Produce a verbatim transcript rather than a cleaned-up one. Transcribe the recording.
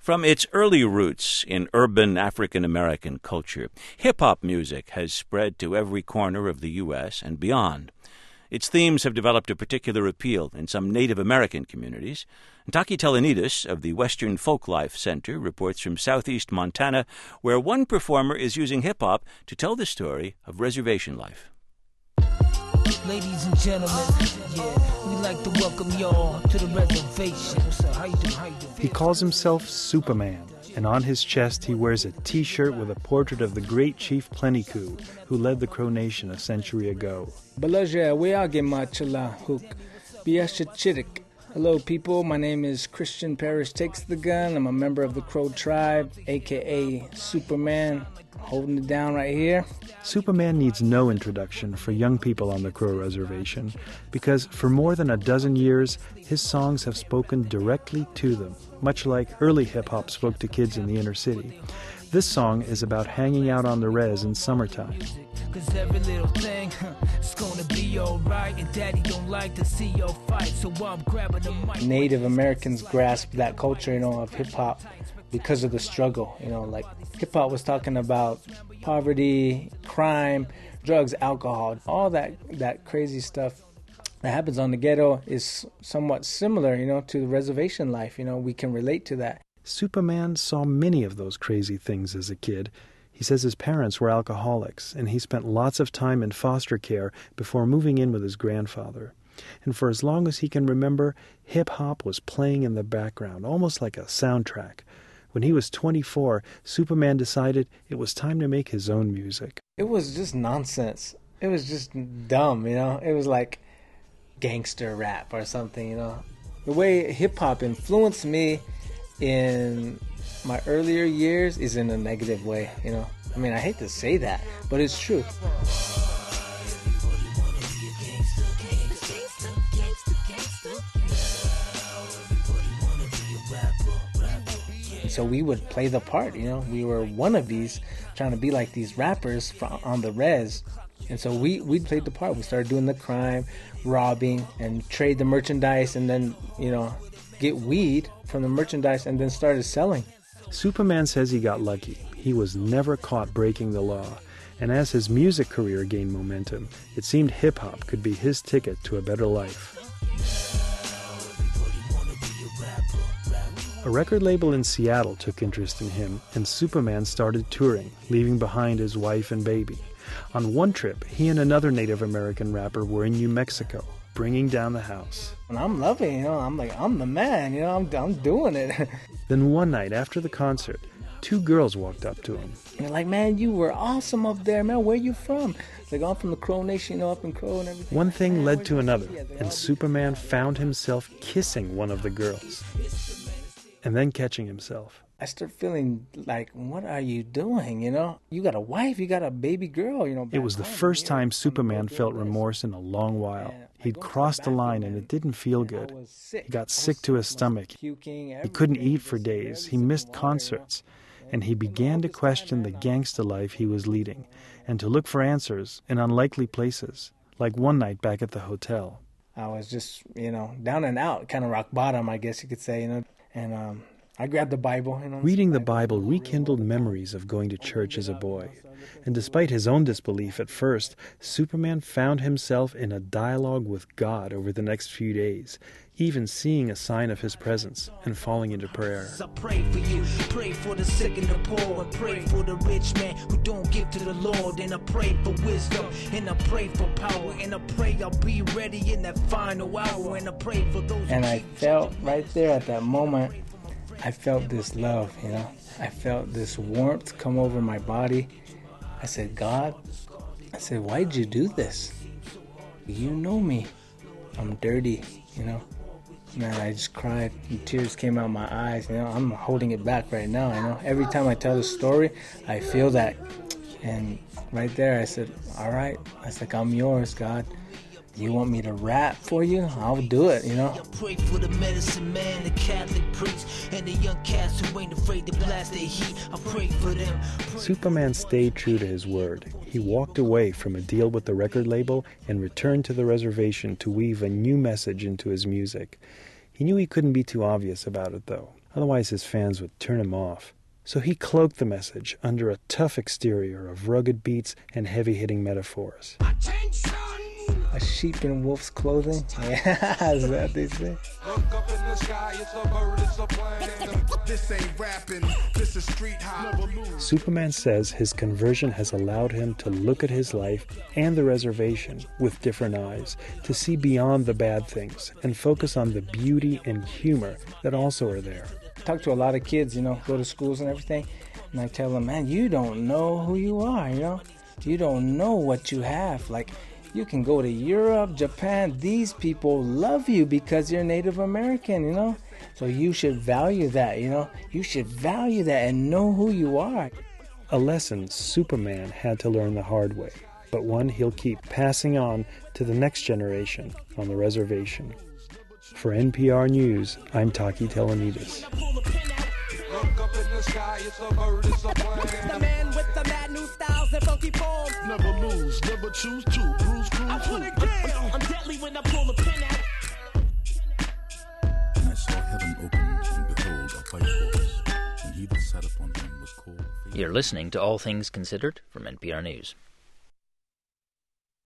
From its early roots in urban African-American culture, hip-hop music has spread to every corner of the U S and beyond. Its themes have developed a particular appeal in some Native American communities. Taki Telenidis of the Western Folklife Center reports from southeast Montana, where one performer is using hip-hop to tell the story of reservation life. Ladies and gentlemen, yeah, we'd like to welcome y'all to the reservation. What's up? How you doing? How you doing? He calls himself Superman, and on his chest he wears a T-shirt with a portrait of the great Chief Plentycoo, who led the Crow Nation a century ago. Hello, people. My name is Christian Parrish Takes the Gun. I'm a member of the Crow tribe, a k a. Superman. Holding it down right here. Superman needs no introduction for young people on the Crow Reservation because for more than a dozen years, his songs have spoken directly to them, much like early hip-hop spoke to kids in the inner city. This song is about hanging out on the res in summertime. Cause every little thing is gonna be alright, and daddy don't like to see your fight, so I'm grabbing the mic. Native Americans grasped that culture, you know, of hip-hop because of the struggle, you know, like hip-hop was talking about poverty, crime, drugs, alcohol, all that that crazy stuff that happens on the ghetto is somewhat similar, you know, to the reservation life. You know, we can relate to that. Superman saw many of those crazy things as a kid. He says his parents were alcoholics, and he spent lots of time in foster care before moving in with his grandfather. And for as long as he can remember, hip-hop was playing in the background, almost like a soundtrack. When he was twenty-four, Superman decided it was time to make his own music. It was just nonsense. It was just dumb, you know? It was like gangster rap or something, you know? The way hip-hop influenced me in my earlier years is in a negative way, you know? I mean, I hate to say that, but it's true. So we would play the part, you know. We were wannabes trying to be like these rappers on the res. And so we, we played the part. We started doing the crime, robbing, and trade the merchandise, and then, you know, get weed from the merchandise and then started selling. Superman says he got lucky. He was never caught breaking the law. And as his music career gained momentum, it seemed hip-hop could be his ticket to a better life. A record label in Seattle took interest in him, and Superman started touring, leaving behind his wife and baby. On one trip, he and another Native American rapper were in New Mexico, bringing down the house. And I'm loving it, you know, I'm like, I'm the man, you know, I'm, I'm doing it. Then one night after the concert, two girls walked up to him. And they're like, man, you were awesome up there, man, where you from? Like, I'm from the Crow Nation, you know, up in Crow and everything. One thing led to another, and Superman found himself kissing one of the girls. And then catching himself. I start feeling like, what are you doing, you know? You got a wife, you got a baby girl, you know. It was the first time Superman felt remorse in a long while. He'd crossed the line and it didn't feel good. He got sick to his stomach. He couldn't eat for days. He missed concerts. And he began to question the gangsta life he was leading and to look for answers in unlikely places, like one night back at the hotel. I was just, you know, down and out, kind of rock bottom, I guess you could say, you know. And um, I grabbed the Bible. You know, Reading the Bible rekindled memories of going to church as a boy. And despite his own disbelief at first, Superman found himself in a dialogue with God over the next few days, even seeing a sign of his presence and falling into prayer. I pray for you, pray for the sick and the poor, and pray for the rich man who don't give to the Lord, and I pray for wisdom, and I pray for power, and I pray I'll be ready in that final hour, and I pray for those. And I felt right there at that moment, I felt this love, you know. I felt this warmth come over my body. I said, God, I said, why'd you do this? You know me. I'm dirty, you know. Man, I just cried and tears came out my eyes, you know. I'm holding it back right now, you know. Every time I tell the story, I feel that. And right there, I said, all right. I said, I'm yours, God. You want me to rap for you? I'll do it, you know. I pray for the medicine man, the Catholic priest, and the young cats who ain't afraid to blast their heat. I pray for them. Superman stayed true to his word. He walked away from a deal with the record label and returned to the reservation to weave a new message into his music. He knew he couldn't be too obvious about it, though. Otherwise his fans would turn him off. So he cloaked the message under a tough exterior of rugged beats and heavy-hitting metaphors. Attention! A sheep in wolf's clothing? Yeah, is that what they say? Look up in the sky, it's a bird, it's a plane. This ain't rapping, this is street hop. Superman says his conversion has allowed him to look at his life and the reservation with different eyes, to see beyond the bad things and focus on the beauty and humor that also are there. I talk to a lot of kids, you know, go to schools and everything, and I tell them, man, you don't know who you are, you know? You don't know what you have. Like, you can go to Europe, Japan. These people love you because you're Native American, you know? So you should value that, you know? You should value that and know who you are. A lesson Superman had to learn the hard way, but one he'll keep passing on to the next generation on the reservation. For N P R News, I'm Taki Telenides. Look up in the sky, it's a bird, it's a plane. The man with the mad new styles and funky forms. Never lose, never choose to. Bruise, cruise, I put it down. I'm deadly when I pull a pin out. And I saw heaven open, and behold, a white horse, and he that sat upon him was called. You're listening to All Things Considered from N P R News.